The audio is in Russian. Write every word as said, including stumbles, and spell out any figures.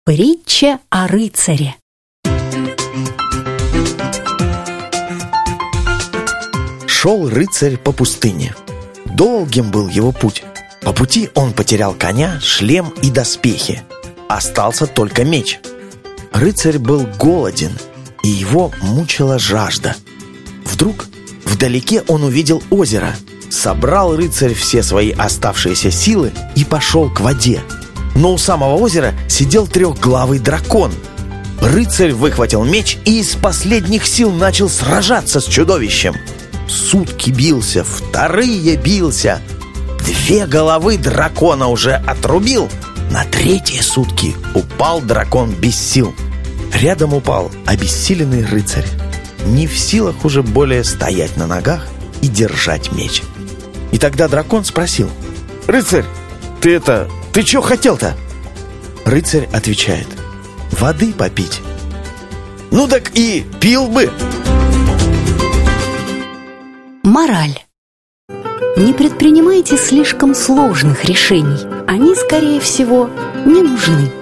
Притча о рыцаре. Шел рыцарь по пустыне. Долгим был его путь. По пути он потерял коня, шлем и доспехи. Остался только меч. Рыцарь был голоден, и его мучила жажда. Вдруг вдалеке он увидел озеро. Собрал рыцарь все свои оставшиеся силы и пошел к воде. Но у самого озера сидел трехглавый дракон. Рыцарь выхватил меч и из последних сил начал сражаться с чудовищем. Сутки бился, вторые бился. Две головы дракона уже отрубил. На третьи сутки упал дракон без сил. Рядом упал обессиленный рыцарь, не в силах уже более стоять на ногах и держать меч. И тогда дракон спросил: «Рыцарь, ты это... ты чё хотел-то?» Рыцарь отвечает: «Воды попить». «Ну так и пил бы». Мораль. Не предпринимайте слишком сложных решений. Они, скорее всего, не нужны.